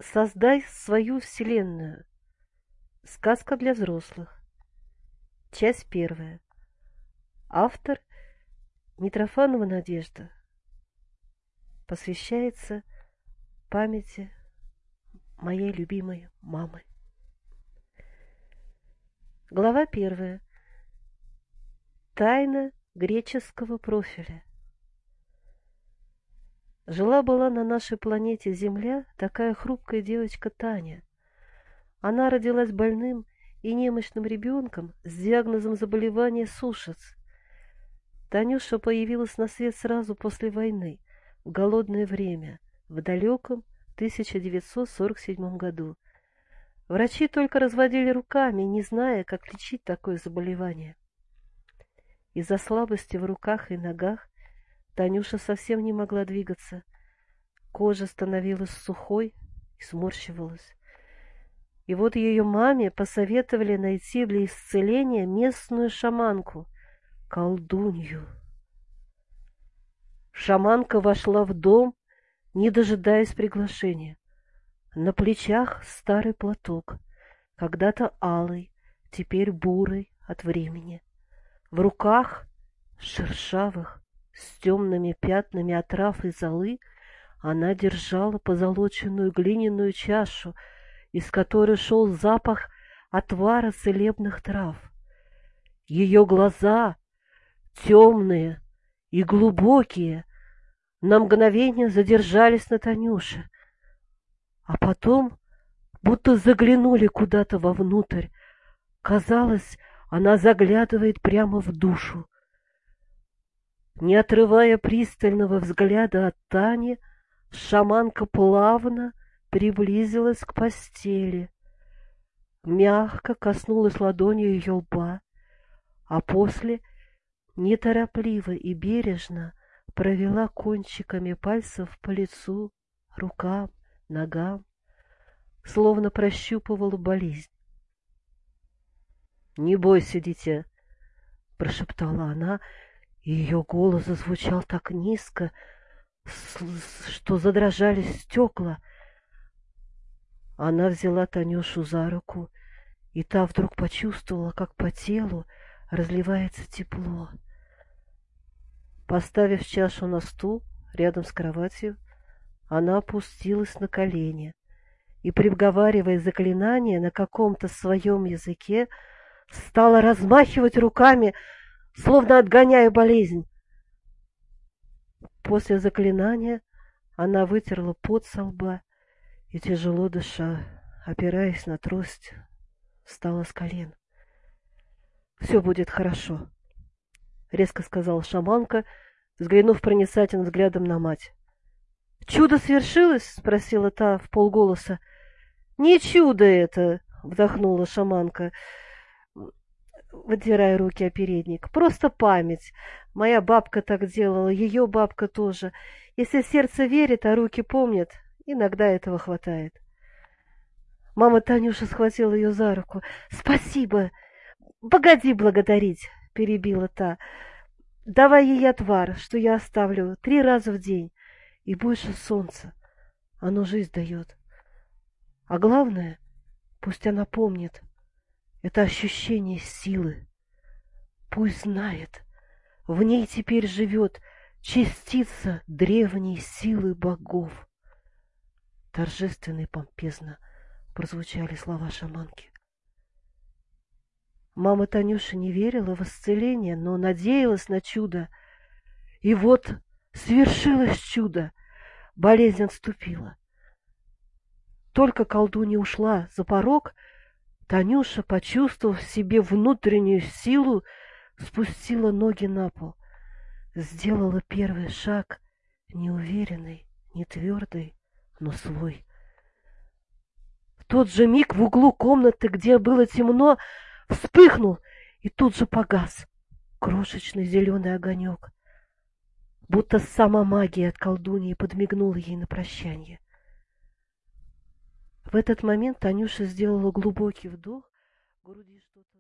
Создай свою вселенную. Сказка для взрослых. Часть первая. Автор Митрофанова Надежда. Посвящается памяти моей любимой мамы. Глава первая. Тайна греческого профиля. Жила-была на нашей планете Земля такая хрупкая девочка Таня. Она родилась больным и немощным ребенком с диагнозом заболевания Сушец. Танюша появилась на свет сразу после войны, в голодное время, в далеком 1947 году. Врачи только разводили руками, не зная, как лечить такое заболевание. Из-за слабости в руках и ногах Танюша совсем не могла двигаться. Кожа становилась сухой и сморщивалась. И вот ее маме посоветовали найти для исцеления местную шаманку, колдунью. Шаманка вошла в дом, не дожидаясь приглашения. На плечах старый платок, когда-то алый, теперь бурый от времени. В руках шершавых, с темными пятнами от трав и золы, она держала позолоченную глиняную чашу, из которой шел запах отвара целебных трав. Ее глаза, темные и глубокие, на мгновение задержались на Танюше, а потом будто заглянули куда-то вовнутрь. Казалось, она заглядывает прямо в душу. Не отрывая пристального взгляда от Тани, шаманка плавно приблизилась к постели, мягко коснулась ладонью ее лба, а после неторопливо и бережно провела кончиками пальцев по лицу, рукам, ногам, словно прощупывала болезнь. «Не бойся, дитя», — прошептала она, и ее голос зазвучал так низко, что задрожали стекла. Она взяла Танюшу за руку, и та вдруг почувствовала, как по телу разливается тепло. Поставив чашу на стул рядом с кроватью, она опустилась на колени и, приговаривая заклинание на каком-то своем языке, стала размахивать руками, словно отгоняя болезнь. После заклинания она вытерла пот со лба и, тяжело дыша, опираясь на трость, встала с колен. «Все будет хорошо», — резко сказала шаманка, взглянув проницательным взглядом на мать. «Чудо свершилось?» — спросила та вполголоса. «Не чудо это!» — вдохнула шаманка, вытирая руки о передник. «Просто память. Моя бабка так делала, ее бабка тоже. Если сердце верит, а руки помнят, иногда этого хватает». Мама Танюша схватила ее за руку. «Спасибо! Погоди благодарить!» — перебила та. «Давай ей отвар, что я оставлю 3 раза в день. И больше солнца. Оно жизнь дает. А главное, пусть она помнит, это ощущение силы. Пусть знает, в ней теперь живет частица древней силы богов». Торжественно и помпезно прозвучали слова шаманки. Мама Танюши не верила в исцеление, но надеялась на чудо. И вот свершилось чудо. Болезнь отступила. Только колдунья ушла за порог, Танюша, почувствовав в себе внутреннюю силу, спустила ноги на пол, сделала первый шаг, неуверенный, не твердый, но свой. В тот же миг в углу комнаты, где было темно, вспыхнул и тут же погас крошечный зеленый огонек, будто сама магия от колдуньи подмигнула ей на прощанье. В этот момент Танюша сделала глубокий вдох, в груди что-то